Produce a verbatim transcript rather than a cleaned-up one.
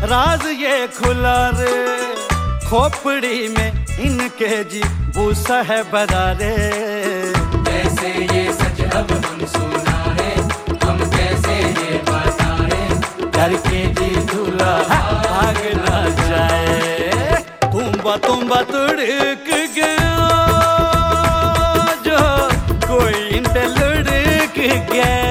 राज ये खुला रे, खोपड़ी में इनके जी भूसा है बरारे। कैसे ये सच अब हम सुना है, हम कैसे ये बताए, करके जी दूल्हा भाग ना जाए। तुम्बा तुम्बा तुड़क गया जो कोई इंटे लुढ़क गया।